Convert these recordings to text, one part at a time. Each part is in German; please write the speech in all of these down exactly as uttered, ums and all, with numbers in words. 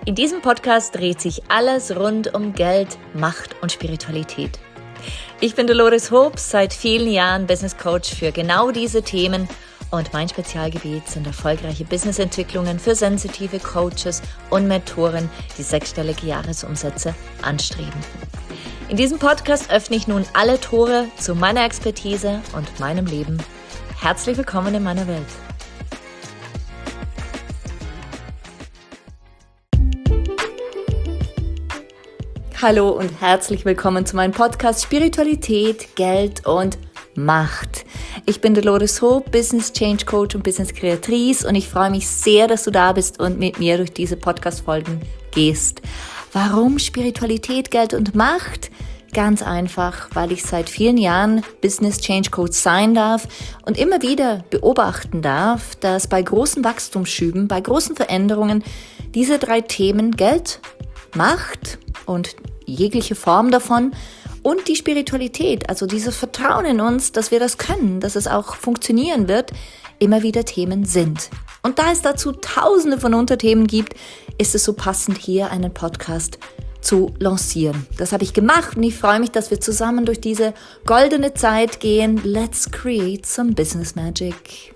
In diesem Podcast dreht sich alles rund um Geld, Macht und Spiritualität. Ich bin Dolores Hobbs, seit vielen Jahren Business Coach für genau diese Themen und mein Spezialgebiet sind erfolgreiche Businessentwicklungen für sensitive Coaches und Mentoren, die sechsstellige Jahresumsätze anstreben. In diesem Podcast öffne ich nun alle Tore zu meiner Expertise und meinem Leben. Herzlich willkommen in meiner Welt. Hallo und herzlich willkommen zu meinem Podcast Spiritualität, Geld und Macht. Ich bin Dolores Hobbs, Business Change Coach und Business Kreatrice und ich freue mich sehr, dass du da bist und mit mir durch diese Podcast-Folgen gehst. Warum Spiritualität, Geld und Macht? Ganz einfach, weil ich seit vielen Jahren Business Change Coach sein darf und immer wieder beobachten darf, dass bei großen Wachstumsschüben, bei großen Veränderungen diese drei Themen Geld, Macht und jegliche Form davon und die Spiritualität, also dieses Vertrauen in uns, dass wir das können, dass es auch funktionieren wird, immer wieder Themen sind. Und da es dazu tausende von Unterthemen gibt, ist es so passend, hier einen Podcast zu lancieren. Das habe ich gemacht und ich freue mich, dass wir zusammen durch diese goldene Zeit gehen. Let's create some business magic.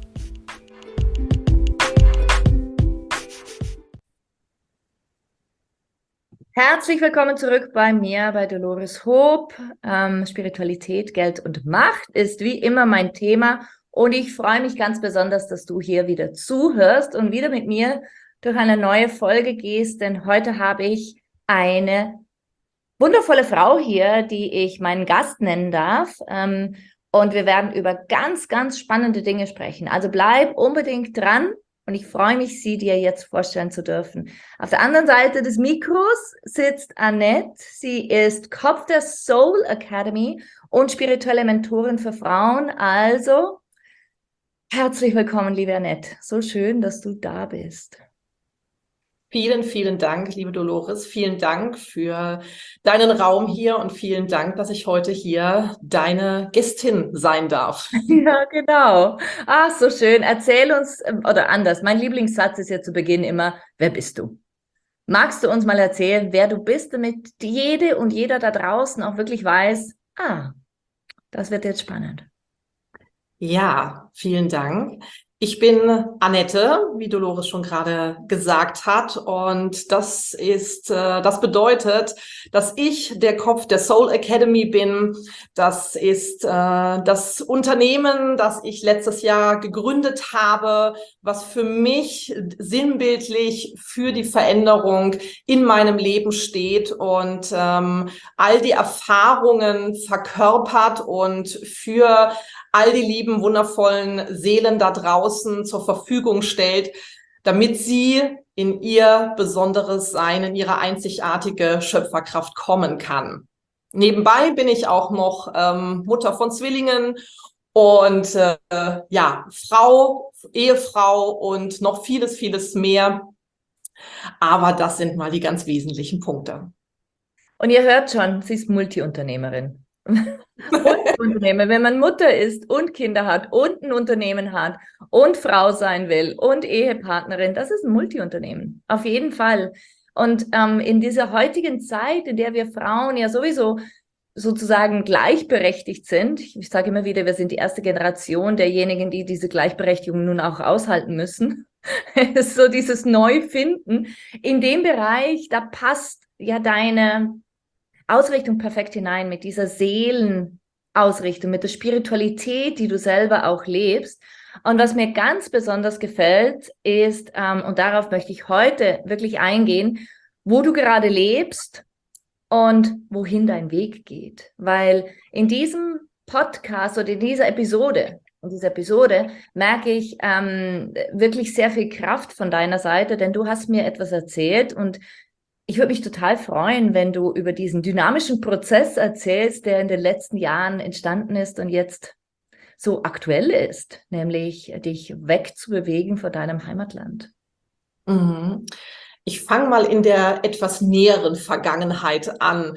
Herzlich willkommen zurück bei mir, bei Dolores Hobbs. Ähm, Spiritualität, Geld und Macht ist wie immer mein Thema und ich freue mich ganz besonders, dass du hier wieder zuhörst und wieder mit mir durch eine neue Folge gehst, denn heute habe ich eine wundervolle Frau hier, die ich meinen Gast nennen darf, ähm, und wir werden über ganz, ganz spannende Dinge sprechen. Also bleib unbedingt dran. Und ich freue mich, sie dir jetzt vorstellen zu dürfen. Auf der anderen Seite des Mikros sitzt Annette. Sie ist Kopf der Soul Academy und spirituelle Mentorin für Frauen. Also, herzlich willkommen, liebe Annette. So schön, dass du da bist. Vielen, vielen Dank, liebe Dolores. Vielen Dank für deinen Raum hier und vielen Dank, dass ich heute hier deine Gästin sein darf. Ja, genau. Ach, so schön. Erzähl uns, oder anders, mein Lieblingssatz ist ja zu Beginn immer, wer bist du? Magst du uns mal erzählen, wer du bist, damit jede und jeder da draußen auch wirklich weiß, ah, das wird jetzt spannend. Ja, vielen Dank. Ich bin Annette, wie Dolores schon gerade gesagt hat, und das ist, äh, das bedeutet, dass ich der Kopf der Soul Academy bin. Das ist äh, das Unternehmen, das ich letztes Jahr gegründet habe, was für mich sinnbildlich für die Veränderung in meinem Leben steht und ähm, all die Erfahrungen verkörpert und für all die lieben, wundervollen Seelen da draußen zur Verfügung stellt, damit sie in ihr besonderes Sein, in ihre einzigartige Schöpferkraft kommen kann. Nebenbei bin ich auch noch ähm, Mutter von Zwillingen und äh, ja, Frau, Ehefrau und noch vieles, vieles mehr. Aber das sind mal die ganz wesentlichen Punkte. Und ihr hört schon, sie ist Multiunternehmerin. Multiunternehmer, wenn man Mutter ist und Kinder hat und ein Unternehmen hat und Frau sein will und Ehepartnerin, das ist ein Multiunternehmen, auf jeden Fall. Und ähm, in dieser heutigen Zeit, in der wir Frauen ja sowieso sozusagen gleichberechtigt sind, ich, ich sage immer wieder, wir sind die erste Generation derjenigen, die diese Gleichberechtigung nun auch aushalten müssen, so dieses Neufinden, in dem Bereich, da passt ja deine Ausrichtung perfekt hinein mit dieser Seelenausrichtung, mit der Spiritualität, die du selber auch lebst. Und was mir ganz besonders gefällt, ist, ähm, und darauf möchte ich heute wirklich eingehen, wo du gerade lebst und wohin dein Weg geht. Weil in diesem Podcast oder in dieser Episode, in dieser Episode merke ich ähm, wirklich sehr viel Kraft von deiner Seite, denn du hast mir etwas erzählt und ich würde mich total freuen, wenn du über diesen dynamischen Prozess erzählst, der in den letzten Jahren entstanden ist und jetzt so aktuell ist, nämlich dich wegzubewegen von deinem Heimatland. Mhm. Ich fange mal in der etwas näheren Vergangenheit an.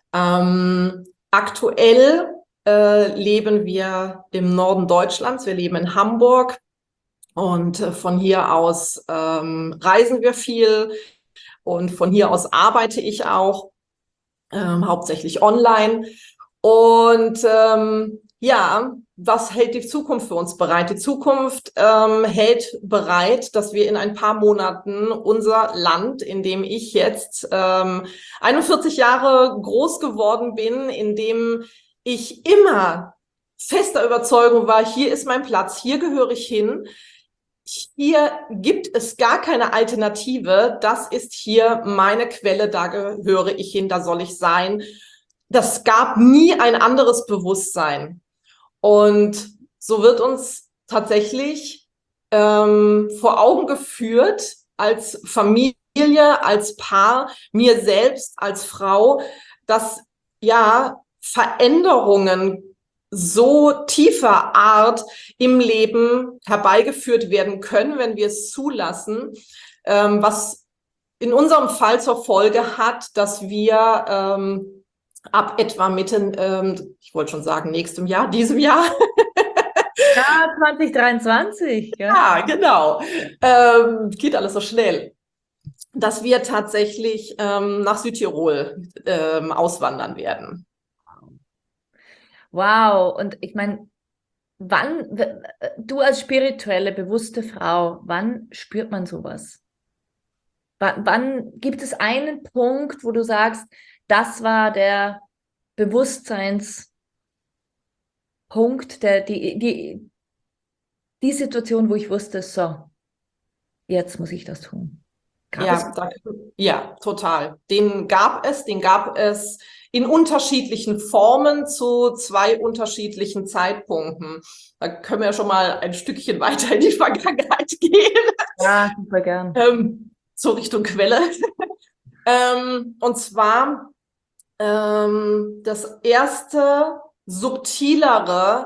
Ähm, aktuell äh, leben wir im Norden Deutschlands, wir leben in Hamburg und äh, von hier aus ähm, reisen wir viel. Und von hier aus arbeite ich auch, ähm, hauptsächlich online. Und ähm, ja, was hält die Zukunft für uns bereit? Die Zukunft ähm, hält bereit, dass wir in ein paar Monaten unser Land, in dem ich jetzt ähm, einundvierzig Jahre groß geworden bin, in dem ich immer fester Überzeugung war, hier ist mein Platz, hier gehöre ich hin. Hier gibt es gar keine Alternative. Das ist hier meine Quelle, da gehöre ich hin, da soll ich sein. Das gab nie ein anderes Bewusstsein. Und so wird uns tatsächlich ähm, vor Augen geführt, als Familie, als Paar, mir selbst als Frau, dass ja Veränderungen so tiefer Art im Leben herbeigeführt werden können, wenn wir es zulassen, ähm, was in unserem Fall zur Folge hat, dass wir ähm, ab etwa Mitte, ähm, ich wollte schon sagen, nächstem Jahr, diesem Jahr. Ja, zwanzig dreiundzwanzig. Ja, Ja, genau. Ähm, geht alles so schnell. Dass wir tatsächlich ähm, nach Südtirol ähm, auswandern werden. wow. Und ich meine, wann, w- du als spirituelle, bewusste Frau, wann spürt man sowas? Wann, wann gibt es einen Punkt, wo du sagst, das war der Bewusstseinspunkt, der, die, die, die Situation, wo ich wusste, so, jetzt muss ich das tun. Gab es? Ja, da, ja, total. Den gab es, den gab es in unterschiedlichen Formen zu zwei unterschiedlichen Zeitpunkten. Da können wir ja schon mal ein Stückchen weiter in die Vergangenheit gehen, Ja, super gern. ähm, so Richtung Quelle. ähm, und zwar ähm, das erste subtilere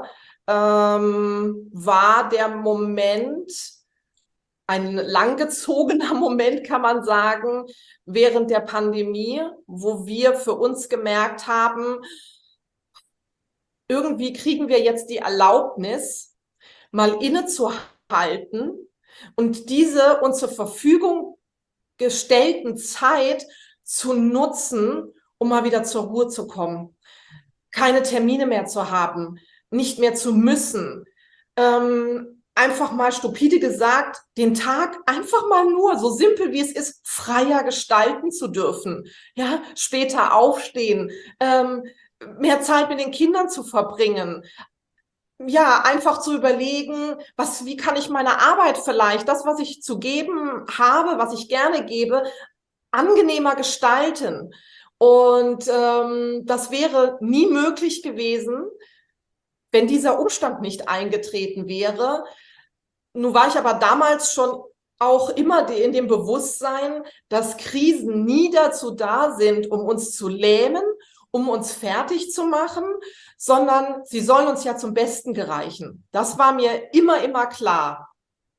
ähm, war der Moment, ein langgezogener Moment, kann man sagen, während der Pandemie, wo wir für uns gemerkt haben, irgendwie kriegen wir jetzt die Erlaubnis, mal innezuhalten und diese uns zur Verfügung gestellten Zeit zu nutzen, um mal wieder zur Ruhe zu kommen. Keine Termine mehr zu haben, nicht mehr zu müssen. Ähm, einfach mal stupide gesagt, den Tag einfach mal nur, so simpel wie es ist, freier gestalten zu dürfen. Ja, später aufstehen, ähm, mehr Zeit mit den Kindern zu verbringen. Ja, einfach zu überlegen, was, wie kann ich meine Arbeit vielleicht, das, was ich zu geben habe, was ich gerne gebe, angenehmer gestalten. Und ähm, das wäre nie möglich gewesen, wenn dieser Umstand nicht eingetreten wäre. Nun war ich aber damals schon auch immer in dem Bewusstsein, dass Krisen nie dazu da sind, um uns zu lähmen, um uns fertig zu machen, sondern sie sollen uns ja zum Besten gereichen. Das war mir immer, immer klar.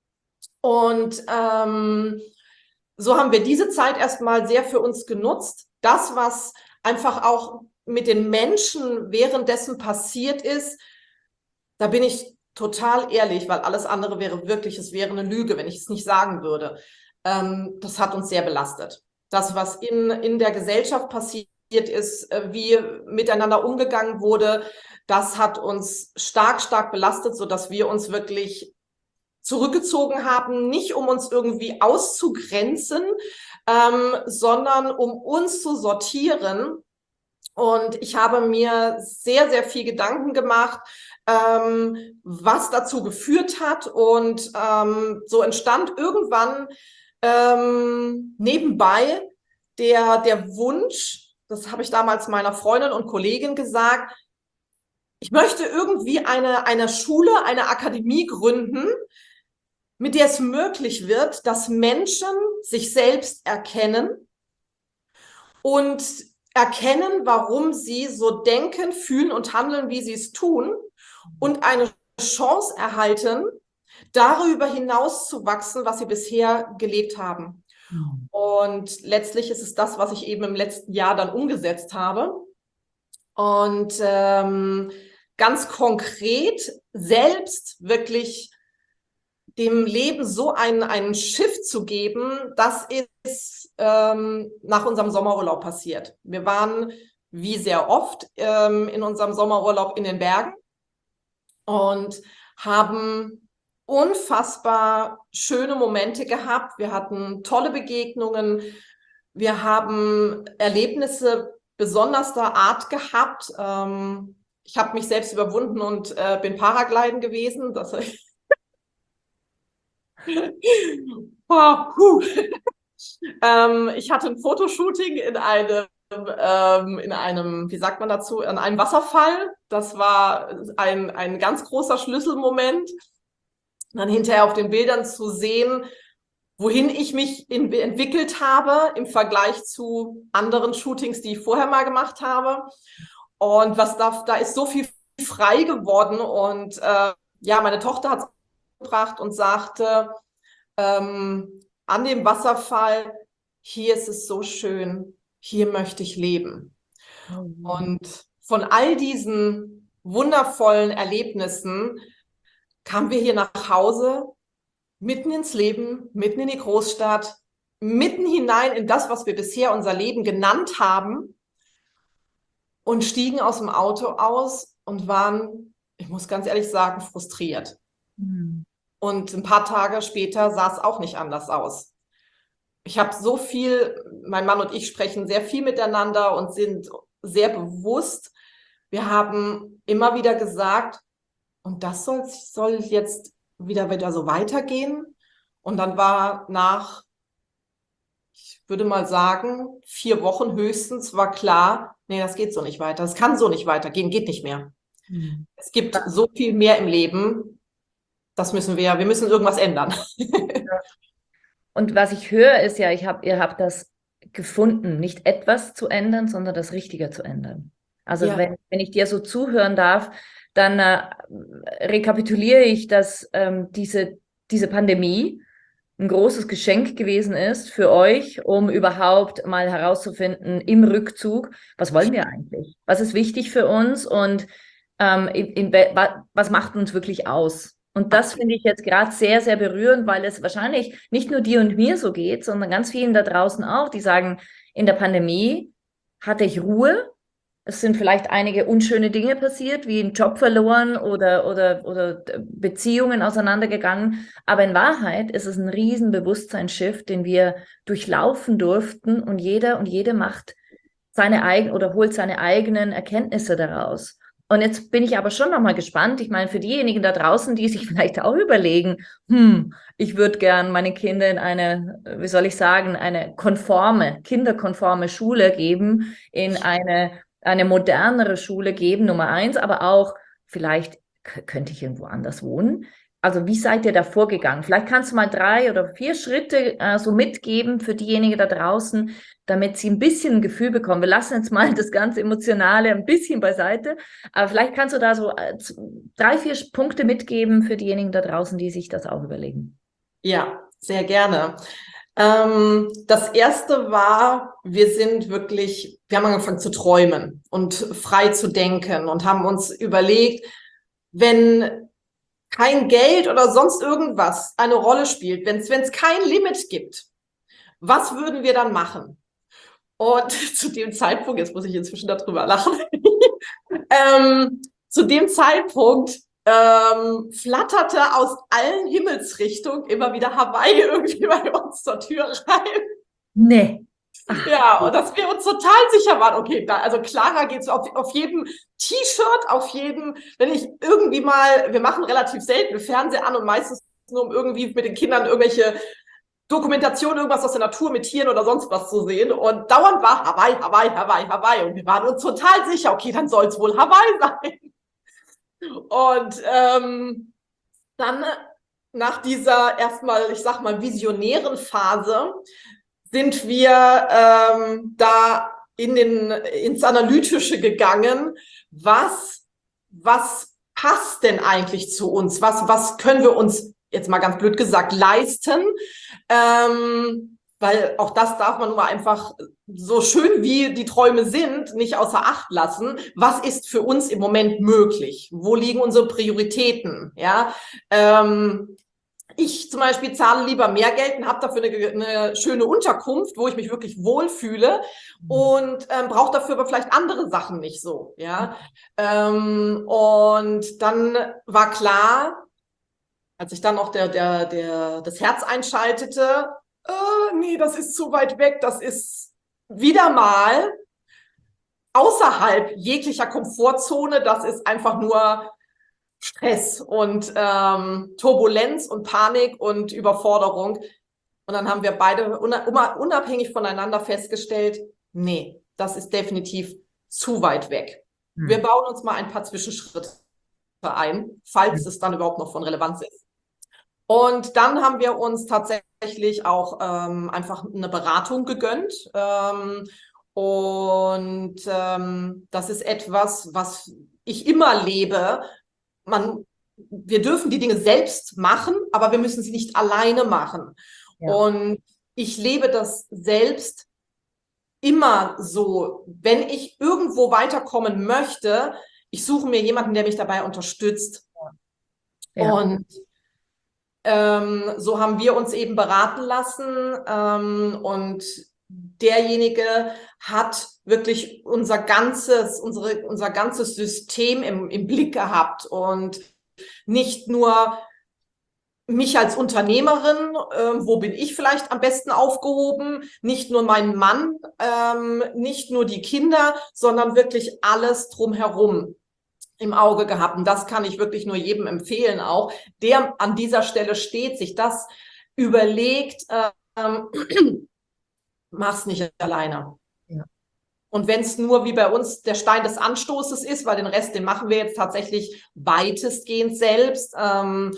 Und ähm, so haben wir diese Zeit erstmal sehr für uns genutzt. Das, was einfach auch mit den Menschen währenddessen passiert ist, da bin ich total ehrlich, weil alles andere wäre wirklich, es wäre eine Lüge, wenn ich es nicht sagen würde. Ähm, das hat uns sehr belastet. Das, was in, in der Gesellschaft passiert ist, äh, wie miteinander umgegangen wurde, das hat uns stark, stark belastet, sodass wir uns wirklich zurückgezogen haben, nicht um uns irgendwie auszugrenzen, ähm, sondern um uns zu sortieren. Und ich habe mir sehr, sehr viel Gedanken gemacht, ähm, was dazu geführt hat. Und ähm, so entstand irgendwann ähm, nebenbei der, der Wunsch, das habe ich damals meiner Freundin und Kollegin gesagt, ich möchte irgendwie eine, eine Schule, eine Akademie gründen, mit der es möglich wird, dass Menschen sich selbst erkennen und erkennen, warum sie so denken, fühlen und handeln, wie sie es tun, und eine Chance erhalten, darüber hinaus zu wachsen, was sie bisher gelebt haben. Mhm. Und letztlich ist es das, was ich eben im letzten Jahr dann umgesetzt habe. Und ähm, ganz konkret selbst wirklich dem Leben so einen, einen Shift zu geben, dass ist ähm, nach unserem Sommerurlaub passiert. Wir waren, wie sehr oft, ähm, in unserem Sommerurlaub in den Bergen und haben unfassbar schöne Momente gehabt. Wir hatten tolle Begegnungen. Wir haben Erlebnisse besonderster Art gehabt. Ähm, ich habe mich selbst überwunden und äh, bin Paragliden gewesen. Das oh, puh. ähm, ich hatte ein Fotoshooting in einem, ähm, in einem, wie sagt man dazu, an einem Wasserfall. Das war ein, ein ganz großer Schlüsselmoment. Dann hinterher auf den Bildern zu sehen, wohin ich mich in, entwickelt habe im Vergleich zu anderen Shootings, die ich vorher mal gemacht habe. Und was da, da ist so viel frei geworden. Und äh, ja, meine Tochter hat es gebracht und sagte, ähm, an dem Wasserfall, hier ist es so schön, hier möchte ich leben. Mhm. Und von all diesen wundervollen Erlebnissen kamen wir hier nach Hause, mitten ins Leben, mitten in die Großstadt, mitten hinein in das, was wir bisher unser Leben genannt haben, und stiegen aus dem Auto aus und waren, ich muss ganz ehrlich sagen, frustriert. Mhm. Und ein paar Tage später sah es auch nicht anders aus. Ich habe so viel, mein Mann und ich sprechen sehr viel miteinander und sind sehr bewusst. Wir haben immer wieder gesagt, und das soll, soll jetzt wieder, wieder so weitergehen. Und dann war nach, ich würde mal sagen, vier Wochen höchstens, war klar, nee, das geht so nicht weiter. Das kann so nicht weitergehen, geht nicht mehr. Mhm. Es gibt so viel mehr im Leben. Das müssen wir, wir müssen irgendwas ändern. Und was ich höre, ist ja, ich hab, ihr habt das gefunden, nicht etwas zu ändern, sondern das Richtige zu ändern. Also ja. wenn, wenn ich dir so zuhören darf, dann äh, rekapituliere ich, dass ähm, diese, diese Pandemie ein großes Geschenk gewesen ist für euch, um überhaupt mal herauszufinden im Rückzug, was wollen wir eigentlich? Was ist wichtig für uns und ähm, in, in, was macht uns wirklich aus? Und das finde ich jetzt gerade sehr, sehr berührend, weil es wahrscheinlich nicht nur dir und mir so geht, sondern ganz vielen da draußen auch, die sagen, in der Pandemie hatte ich Ruhe. Es sind vielleicht einige unschöne Dinge passiert, wie ein Job verloren oder, oder, oder Beziehungen auseinandergegangen. Aber in Wahrheit ist es ein riesen Bewusstseinsshift, den wir durchlaufen durften, und jeder und jede macht seine eigenen oder holt seine eigenen Erkenntnisse daraus. Und jetzt bin ich aber schon nochmal gespannt. Ich meine, für diejenigen da draußen, die sich vielleicht auch überlegen, hm, ich würde gern meine Kinder in eine, wie soll ich sagen, eine konforme, kinderkonforme Schule geben, in eine, eine modernere Schule geben, Nummer eins, aber auch vielleicht könnte ich irgendwo anders wohnen. Also wie seid ihr da vorgegangen? Vielleicht kannst du mal drei oder vier Schritte äh, so mitgeben für diejenigen da draußen, damit sie ein bisschen ein Gefühl bekommen. Wir lassen jetzt mal das ganze Emotionale ein bisschen beiseite, aber vielleicht kannst du da so äh, drei, vier Punkte mitgeben für diejenigen da draußen, die sich das auch überlegen. Ja, sehr gerne. Ähm, das erste war, wir sind wirklich, wir haben angefangen zu träumen und frei zu denken und haben uns überlegt, wenn kein Geld oder sonst irgendwas eine Rolle spielt, wenn es kein Limit gibt, was würden wir dann machen? Und zu dem Zeitpunkt, jetzt muss ich inzwischen darüber lachen, ähm, zu dem Zeitpunkt ähm, flatterte aus allen Himmelsrichtungen immer wieder Hawaii irgendwie bei uns zur Tür rein. Nee. Ach. Ja, und dass wir uns total sicher waren, okay, da, also klarer geht's auf, auf jedem T-Shirt, auf jedem, wenn ich irgendwie mal, wir machen relativ selten Fernseher an und meistens nur um irgendwie mit den Kindern irgendwelche Dokumentation, irgendwas aus der Natur mit Tieren oder sonst was zu sehen. Und dauernd war Hawaii, Hawaii, Hawaii, Hawaii. Und wir waren uns total sicher, okay, dann soll es wohl Hawaii sein. Und ähm, dann nach dieser erstmal, ich sag mal, visionären Phase sind wir ähm, da in den, ins Analytische gegangen. Was, was passt denn eigentlich zu uns? Was, was können wir uns, jetzt mal ganz blöd gesagt, leisten? Ähm, weil auch das darf man nur einfach, so schön wie die Träume sind, nicht außer Acht lassen. Was ist für uns im Moment möglich? Wo liegen unsere Prioritäten? Ja, ähm, Ich zum Beispiel zahle lieber mehr Geld und habe dafür eine, eine schöne Unterkunft, wo ich mich wirklich wohlfühle und ähm, brauche dafür aber vielleicht andere Sachen nicht so. Ja, ähm, und dann war klar, als ich dann auch der, der, der, das Herz einschaltete, äh, nee, das ist zu weit weg, das ist wieder mal außerhalb jeglicher Komfortzone, das ist einfach nur Stress und ähm, Turbulenz und Panik und Überforderung. Und dann haben wir beide unabhängig voneinander festgestellt, nee, das ist definitiv zu weit weg. Hm. Wir bauen uns mal ein paar Zwischenschritte ein, falls hm. es dann überhaupt noch von Relevanz ist. Und dann haben wir uns tatsächlich auch ähm, einfach eine Beratung gegönnt. Ähm, und ähm, das ist etwas, was ich immer lebe. Man, wir dürfen die Dinge selbst machen, aber wir müssen sie nicht alleine machen. Ja. Und ich lebe das selbst immer so, wenn ich irgendwo weiterkommen möchte, ich suche mir jemanden, der mich dabei unterstützt. Ja. Und ähm, so haben wir uns eben beraten lassen ähm, und derjenige hat wirklich unser ganzes, unsere, unser ganzes System im, im Blick gehabt und nicht nur mich als Unternehmerin, äh, wo bin ich vielleicht am besten aufgehoben, nicht nur meinen Mann, ähm, nicht nur die Kinder, sondern wirklich alles drumherum im Auge gehabt. Und das kann ich wirklich nur jedem empfehlen auch, der an dieser Stelle steht, sich das überlegt, ähm, mach's nicht alleine. Ja. Und wenn es nur wie bei uns der Stein des Anstoßes ist, weil den Rest, den machen wir jetzt tatsächlich weitestgehend selbst, ähm,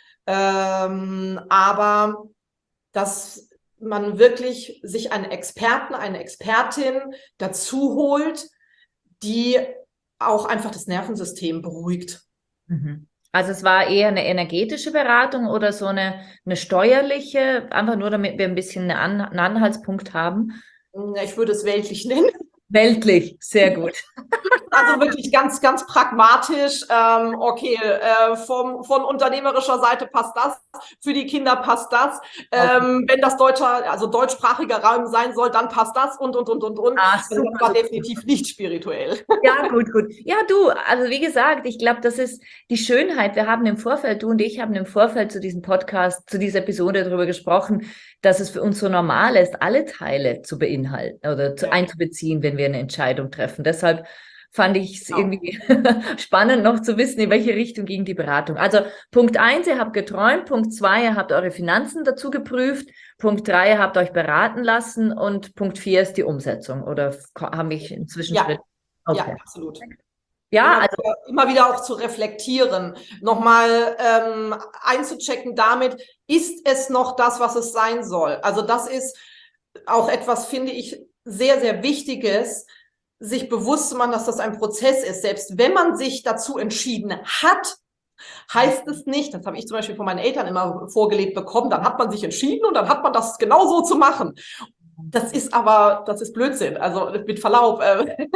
ähm, aber dass man wirklich sich einen Experten, eine Expertin dazu holt, die auch einfach das Nervensystem beruhigt. Also es war eher eine energetische Beratung oder so eine, eine steuerliche, einfach nur damit wir ein bisschen einen Anhaltspunkt haben? Ich würde es weltlich nennen. Weltlich, sehr gut. Also wirklich ganz, ganz pragmatisch. Ähm, okay, äh, vom, von unternehmerischer Seite passt das, für die Kinder passt das. Ähm, okay. Wenn das deutscher, also deutschsprachiger Raum sein soll, dann passt das und, und, und, und, und. Ah, super, das war definitiv nicht spirituell. Ja, gut, gut. Ja, du, also wie gesagt, ich glaube, das ist die Schönheit. Wir haben im Vorfeld, du und ich haben im Vorfeld zu diesem Podcast, zu dieser Episode darüber gesprochen, dass es für uns so normal ist, alle Teile zu beinhalten oder zu, ja. einzubeziehen, wenn wir eine Entscheidung treffen. Deshalb fand ich es irgendwie spannend, noch zu wissen, in welche Richtung ging die Beratung. Also Punkt eins, ihr habt geträumt. Punkt zwei, ihr habt eure Finanzen dazu geprüft. Punkt drei, ihr habt euch beraten lassen. Und Punkt vier ist die Umsetzung. Oder habe ich inzwischen ja. Schritt? Okay. Ja, absolut. Ja, immer, also wieder, immer wieder auch zu reflektieren, nochmal ähm, einzuchecken damit, ist es noch das, was es sein soll? Also das ist auch etwas, finde ich, sehr, sehr Wichtiges, sich bewusst zu machen, dass das ein Prozess ist. Selbst wenn man sich dazu entschieden hat, heißt es nicht, das habe ich zum Beispiel von meinen Eltern immer vorgelebt bekommen, dann hat man sich entschieden und dann hat man das genau so zu machen. Das ist aber, das ist Blödsinn. Also mit Verlaub. Äh,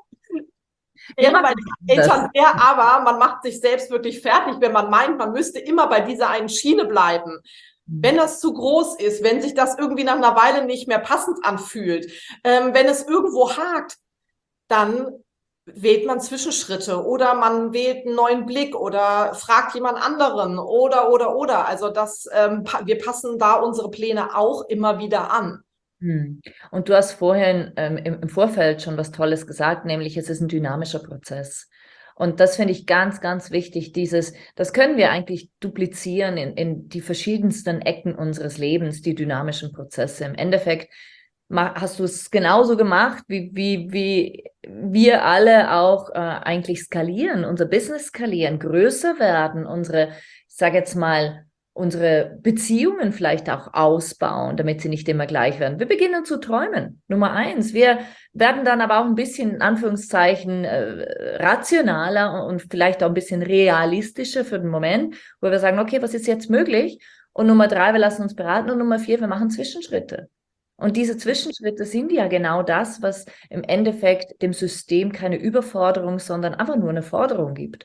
Gerne bei den Eltern sehr, aber man macht sich selbst wirklich fertig, wenn man meint, man müsste immer bei dieser einen Schiene bleiben. Wenn das zu groß ist, wenn sich das irgendwie nach einer Weile nicht mehr passend anfühlt, ähm, wenn es irgendwo hakt, dann wählt man Zwischenschritte oder man wählt einen neuen Blick oder fragt jemand anderen oder, oder, oder. Also das, ähm, wir passen da unsere Pläne auch immer wieder an. Und du hast vorhin ähm, im, im Vorfeld schon was Tolles gesagt, nämlich es ist ein dynamischer Prozess. Und das finde ich ganz, ganz wichtig. Dieses, das können wir eigentlich duplizieren in, in die verschiedensten Ecken unseres Lebens, die dynamischen Prozesse. Im Endeffekt hast du es genauso gemacht, wie, wie, wie wir alle auch äh, eigentlich skalieren, unser Business skalieren, größer werden, unsere, ich sage jetzt mal, unsere Beziehungen vielleicht auch ausbauen, damit sie nicht immer gleich werden. Wir beginnen zu träumen, Nummer eins. Wir werden dann aber auch ein bisschen, in Anführungszeichen, äh, rationaler und vielleicht auch ein bisschen realistischer für den Moment, wo wir sagen, okay, was ist jetzt möglich? Und Nummer drei, wir lassen uns beraten. Und Nummer vier, wir machen Zwischenschritte. Und diese Zwischenschritte sind ja genau das, was im Endeffekt dem System keine Überforderung, sondern einfach nur eine Forderung gibt.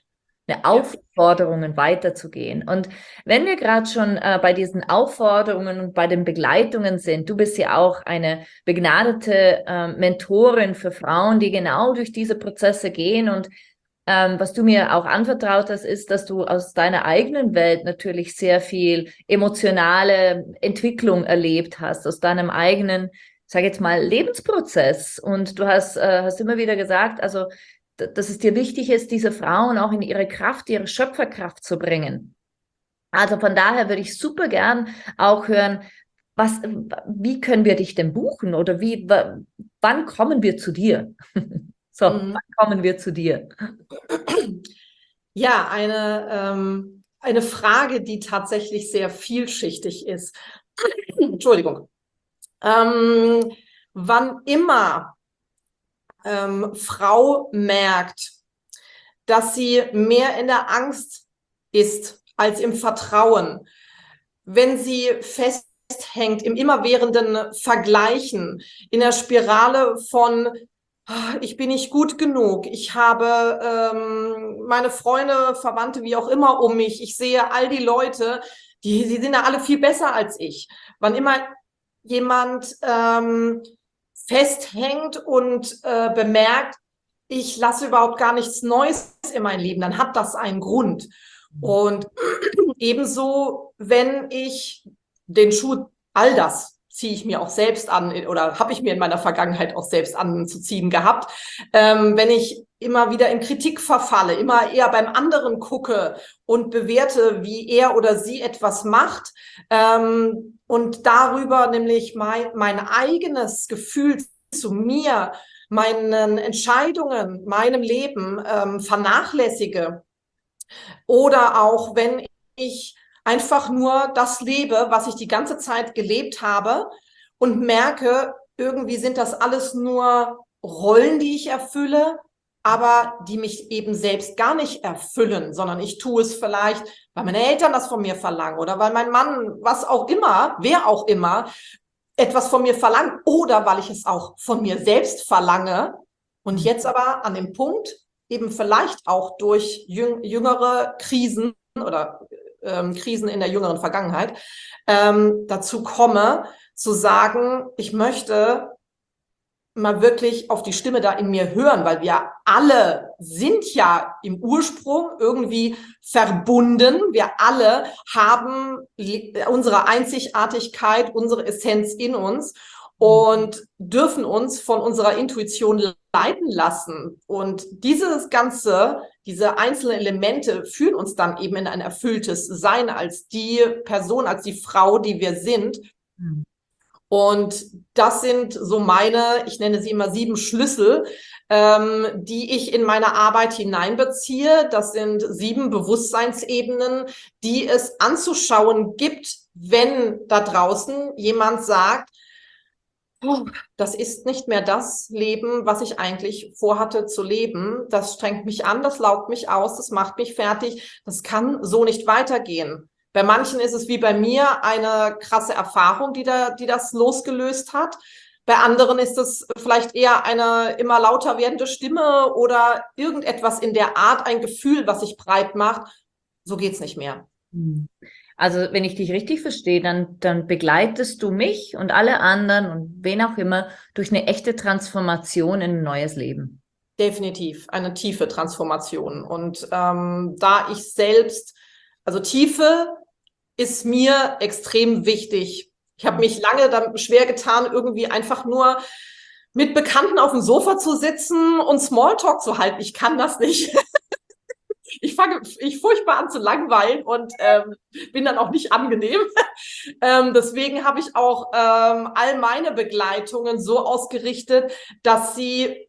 eine Aufforderung, weiterzugehen. Und wenn wir gerade schon äh, bei diesen Aufforderungen und bei den Begleitungen sind, du bist ja auch eine begnadete äh, Mentorin für Frauen, die genau durch diese Prozesse gehen. Und ähm, was du mir auch anvertraut hast, ist, dass du aus deiner eigenen Welt natürlich sehr viel emotionale Entwicklung erlebt hast, aus deinem eigenen, sag jetzt mal, Lebensprozess. Und du hast, äh, hast immer wieder gesagt, also dass es dir wichtig ist, diese Frauen auch in ihre Kraft, ihre Schöpferkraft zu bringen. Also von daher würde ich super gern auch hören, was, wie können wir dich denn buchen oder wie, wann kommen wir zu dir? So, Mhm. wann kommen wir zu dir? Ja, eine, ähm, eine Frage, die tatsächlich sehr vielschichtig ist. Entschuldigung. Ähm, wann immer ähm, Frau merkt, dass sie mehr in der Angst ist als im Vertrauen, wenn sie festhängt im immerwährenden Vergleichen, in der Spirale von ich bin nicht gut genug, ich habe ähm, meine Freunde, Verwandte, wie auch immer um mich, ich sehe all die Leute, die, die sind ja alle viel besser als ich. Wann immer jemand ähm, festhängt und äh, bemerkt, ich lasse überhaupt gar nichts Neues in mein Leben, dann hat das einen Grund. Und ebenso, wenn ich den Schuh, all das ziehe ich mir auch selbst an oder habe ich mir in meiner Vergangenheit auch selbst anzuziehen gehabt, ähm, wenn ich immer wieder in Kritik verfalle, immer eher beim anderen gucke und bewerte, wie er oder sie etwas macht ähm, und darüber nämlich mein, mein eigenes Gefühl zu mir, meinen Entscheidungen, meinem Leben ähm, vernachlässige. Oder auch wenn ich einfach nur das lebe, was ich die ganze Zeit gelebt habe und merke, irgendwie sind das alles nur Rollen, die ich erfülle, aber die mich eben selbst gar nicht erfüllen, sondern ich tue es vielleicht, weil meine Eltern das von mir verlangen oder weil mein Mann, was auch immer, wer auch immer, etwas von mir verlangt oder weil ich es auch von mir selbst verlange und jetzt aber an dem Punkt eben vielleicht auch durch jüngere Krisen oder ähm, Krisen in der jüngeren Vergangenheit ähm, dazu komme, zu sagen, ich möchte mal wirklich auf die Stimme da in mir hören, weil wir alle sind ja im Ursprung irgendwie verbunden. Wir alle haben unsere Einzigartigkeit, unsere Essenz in uns und dürfen uns von unserer Intuition leiten lassen. Und dieses Ganze, diese einzelnen Elemente führen uns dann eben in ein erfülltes Sein als die Person, als die Frau, die wir sind. Mhm. Und das sind so meine, ich nenne sie immer sieben Schlüssel, ähm, die ich in meine Arbeit hineinbeziehe. Das sind sieben Bewusstseinsebenen, die es anzuschauen gibt, wenn da draußen jemand sagt, oh, das ist nicht mehr das Leben, was ich eigentlich vorhatte zu leben. Das strengt mich an, das laugt mich aus, das macht mich fertig. Das kann so nicht weitergehen. Bei manchen ist es wie bei mir eine krasse Erfahrung, die, da, die das losgelöst hat. Bei anderen ist es vielleicht eher eine immer lauter werdende Stimme oder irgendetwas in der Art, ein Gefühl, was sich breit macht. So geht's nicht mehr. Also wenn ich dich richtig verstehe, dann, dann begleitest du mich und alle anderen und wen auch immer durch eine echte Transformation in ein neues Leben. Definitiv, eine tiefe Transformation. Und ähm, da ich selbst, also Tiefe ist mir extrem wichtig. Ich habe mich lange dann schwer getan, irgendwie einfach nur mit Bekannten auf dem Sofa zu sitzen und Smalltalk zu halten. Ich kann das nicht. Ich fange ich furchtbar an zu langweilen und ähm, bin dann auch nicht angenehm. ähm, deswegen habe ich auch ähm, all meine Begleitungen so ausgerichtet, dass sie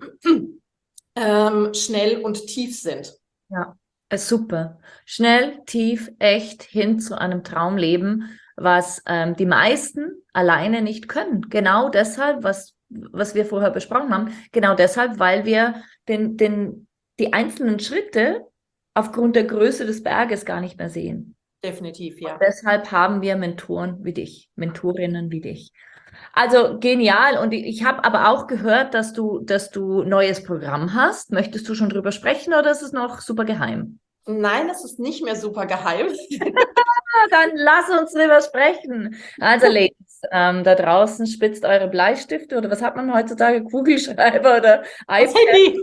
ähm, schnell und tief sind. Ja, super. Schnell, tief, echt hin zu einem Traumleben, was ähm, die meisten alleine nicht können. Genau deshalb, was, was wir vorher besprochen haben, genau deshalb, weil wir den, den, die einzelnen Schritte aufgrund der Größe des Berges gar nicht mehr sehen. Definitiv, ja. Und deshalb haben wir Mentoren wie dich, Mentorinnen wie dich. Also genial. Und ich habe aber auch gehört, dass du, dass du neues Programm hast. Möchtest du schon drüber sprechen oder ist es noch super geheim? Nein, es ist nicht mehr super geheim. Ah, dann lass uns drüber sprechen. Also, Ladies, ähm, da draußen spitzt eure Bleistifte oder was hat man heutzutage? Kugelschreiber oder Das iPad? Handy.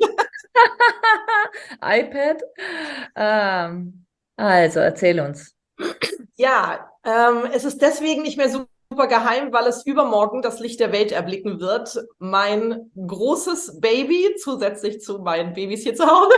iPad. Ähm, also, erzähl uns. Ja, ähm, es ist deswegen nicht mehr super geheim, weil es übermorgen das Licht der Welt erblicken wird. Mein großes Baby, zusätzlich zu meinen Babys hier zu Hause.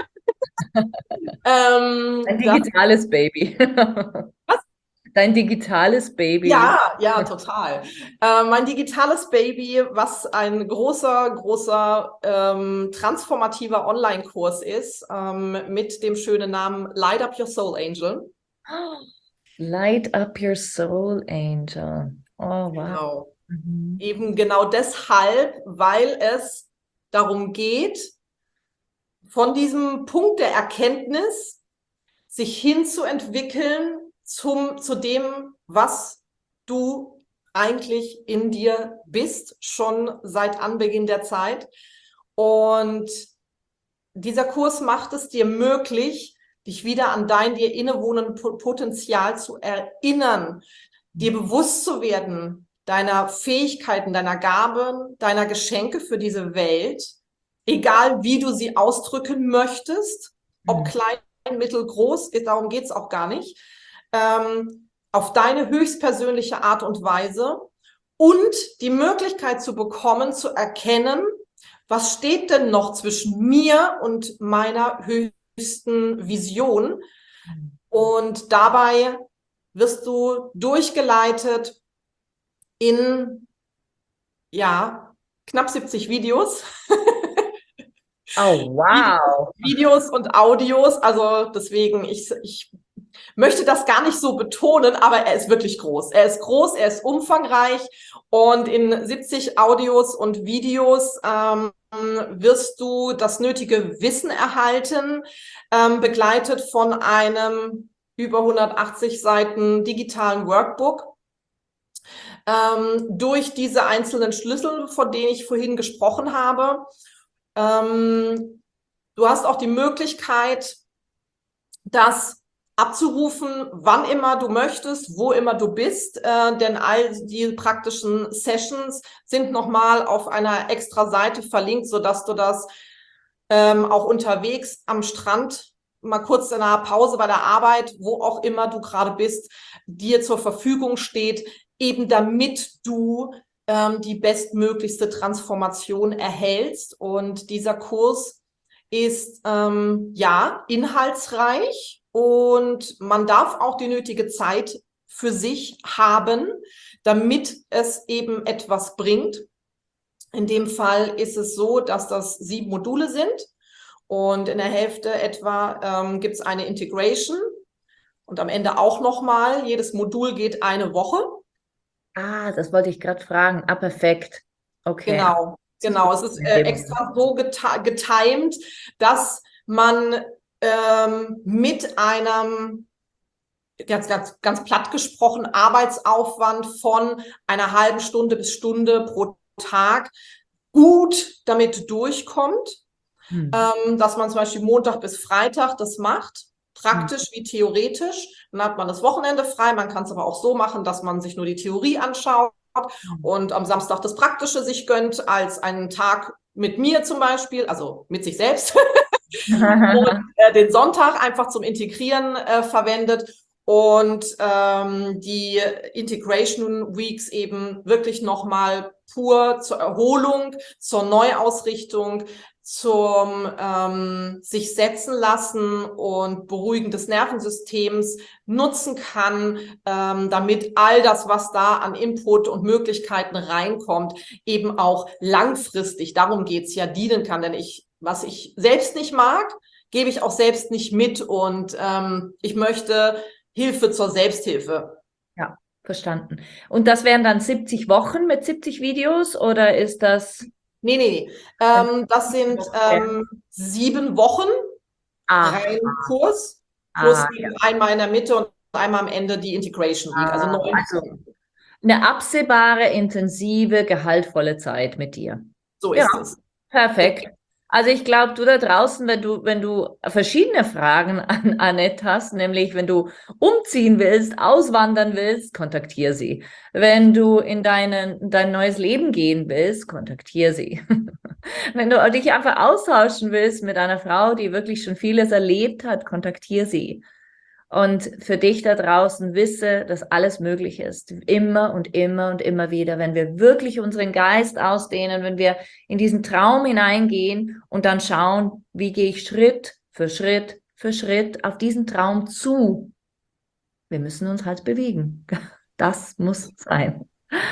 ähm, Ein das, digitales Baby. Dein digitales Baby. ja, ja, total. Äh, mein digitales Baby, was ein großer, großer ähm, transformativer Online-Kurs ist, ähm, mit dem schönen Namen Light Up Your Soul Angel. Light up your soul, Angel. Oh, wow. Genau. Mhm. Eben genau deshalb, weil es darum geht, von diesem Punkt der Erkenntnis sich hinzuentwickeln zum, zu dem, was du eigentlich in dir bist, schon seit Anbeginn der Zeit. Und dieser Kurs macht es dir möglich, dich wieder an dein dir innewohnendes Potenzial zu erinnern, dir bewusst zu werden, deiner Fähigkeiten, deiner Gaben, deiner Geschenke für diese Welt, egal wie du sie ausdrücken möchtest, ob klein, mittel, groß, darum geht es auch gar nicht, ähm, auf deine höchstpersönliche Art und Weise und die Möglichkeit zu bekommen, zu erkennen, was steht denn noch zwischen mir und meiner höchsten Vision? Und dabei wirst du durchgeleitet in, ja, knapp siebzig Videos. Oh, wow. Videos und Audios. Also deswegen, ich, ich möchte das gar nicht so betonen, aber er ist wirklich groß. Er ist groß, er ist umfangreich und in siebzig Audios und Videos ähm, wirst du das nötige Wissen erhalten, ähm, begleitet von einem über hundertachtzig Seiten digitalen Workbook. Ähm, durch diese einzelnen Schlüssel, von denen ich vorhin gesprochen habe. Ähm, du hast auch die Möglichkeit, das abzurufen, wann immer du möchtest, wo immer du bist, äh, denn all die praktischen Sessions sind nochmal auf einer extra Seite verlinkt, sodass du das ähm, auch unterwegs am Strand mal kurz in einer Pause bei der Arbeit, wo auch immer du gerade bist, dir zur Verfügung steht, eben damit du ähm, die bestmöglichste Transformation erhältst. Und dieser Kurs ist ähm, ja inhaltsreich und man darf auch die nötige Zeit für sich haben, damit es eben etwas bringt. In dem Fall ist es so, dass das sieben Module sind und in der Hälfte etwa ähm, gibt es eine Integration und am Ende auch nochmal. Jedes Modul geht eine Woche. Ah, das wollte ich gerade fragen. Ah, perfekt. Okay. Genau, genau. Es ist äh, extra so geti getimed, dass man ähm, mit einem ganz, ganz, ganz platt gesprochen Arbeitsaufwand von einer halben Stunde bis Stunde pro Tag gut damit durchkommt, Hm. ähm, dass man zum Beispiel Montag bis Freitag das macht, Hm. praktisch wie theoretisch. Dann hat man das Wochenende frei. Man kann es aber auch so machen, dass man sich nur die Theorie anschaut und am Samstag das Praktische sich gönnt, als einen Tag mit mir zum Beispiel, also mit sich selbst. Und äh, den Sonntag einfach zum Integrieren äh, verwendet und ähm, die Integration Weeks eben wirklich nochmal pur zur Erholung, zur Neuausrichtung, zum ähm, sich setzen lassen und Beruhigen des Nervensystems nutzen kann, ähm, damit all das, was da an Input und Möglichkeiten reinkommt, eben auch langfristig, darum geht's ja, dienen kann. Denn ich, was ich selbst nicht mag, gebe ich auch selbst nicht mit und ähm, ich möchte Hilfe zur Selbsthilfe. Ja, verstanden. Und das wären dann siebzig Wochen mit siebzig Videos oder ist das? Nee, nee, nee. Ähm, das sind ähm, sieben Wochen Ach, rein Kurs, plus ah, ja. eben einmal in der Mitte und einmal am Ende die Integration Week, also Ah, neun also Wochen. eine absehbare, intensive, gehaltvolle Zeit mit dir. So Ja, ist es. perfekt. Also ich glaube, du da draußen, wenn du, wenn du verschiedene Fragen an Annette hast, nämlich wenn du umziehen willst, auswandern willst, kontaktiere sie. Wenn du in deinen, in dein neues Leben gehen willst, kontaktiere sie. Wenn du dich einfach austauschen willst mit einer Frau, die wirklich schon vieles erlebt hat, kontaktiere sie. Und für dich da draußen wisse, dass alles möglich ist. Immer und immer und immer wieder. Wenn wir wirklich unseren Geist ausdehnen, wenn wir in diesen Traum hineingehen und dann schauen, wie gehe ich Schritt für Schritt für Schritt auf diesen Traum zu. Wir müssen uns halt bewegen. Das muss sein.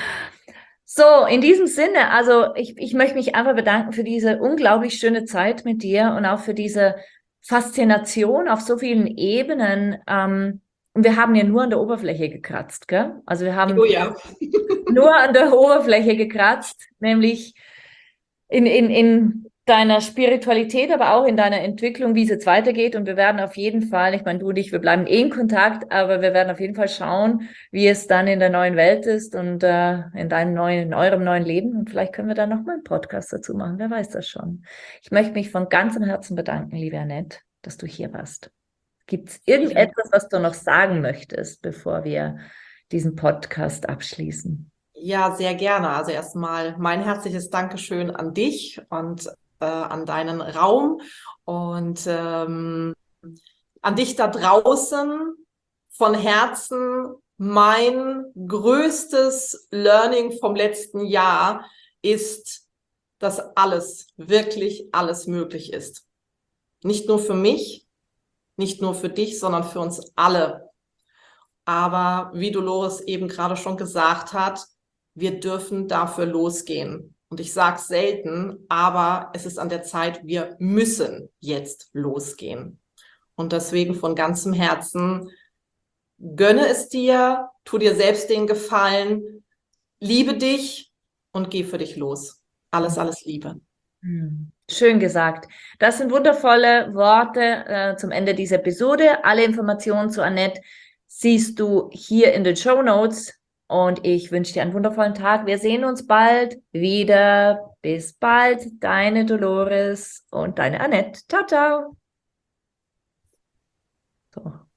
So, in diesem Sinne, also ich, ich möchte mich einfach bedanken für diese unglaublich schöne Zeit mit dir und auch für diese Faszination auf so vielen Ebenen. Ähm, und wir haben ja nur an der Oberfläche gekratzt, gell? Also wir haben Oh ja. nur an der Oberfläche gekratzt, nämlich in, in, in deiner Spiritualität, aber auch in deiner Entwicklung, wie es jetzt weitergeht. Und wir werden auf jeden Fall, ich meine, du und ich, wir bleiben eh in Kontakt, aber wir werden auf jeden Fall schauen, wie es dann in der neuen Welt ist und äh, in deinem neuen, in eurem neuen Leben. Und vielleicht können wir dann nochmal einen Podcast dazu machen, wer weiß das schon. Ich möchte mich von ganzem Herzen bedanken, liebe Annette, dass du hier warst. Gibt es irgendetwas, was du noch sagen möchtest, bevor wir diesen Podcast abschließen? Ja, sehr gerne. Also erstmal mein herzliches Dankeschön an dich und äh, an deinen Raum und ähm, an dich da draußen von Herzen. Mein größtes Learning vom letzten Jahr ist, dass alles, wirklich alles möglich ist. Nicht nur für mich, nicht nur für dich, sondern für uns alle. Aber wie Dolores eben gerade schon gesagt hat, wir dürfen dafür losgehen. Und ich sage es selten, aber es ist an der Zeit, wir müssen jetzt losgehen. Und deswegen von ganzem Herzen, gönne es dir, tu dir selbst den Gefallen, liebe dich und geh für dich los. Alles, alles Liebe. Schön gesagt. Das sind wundervolle Worte äh, zum Ende dieser Episode. Alle Informationen zu Annette siehst du hier in den Shownotes. Und ich wünsche dir einen wundervollen Tag. Wir sehen uns bald wieder. Bis bald, deine Dolores und deine Annette. Ciao, ciao. So.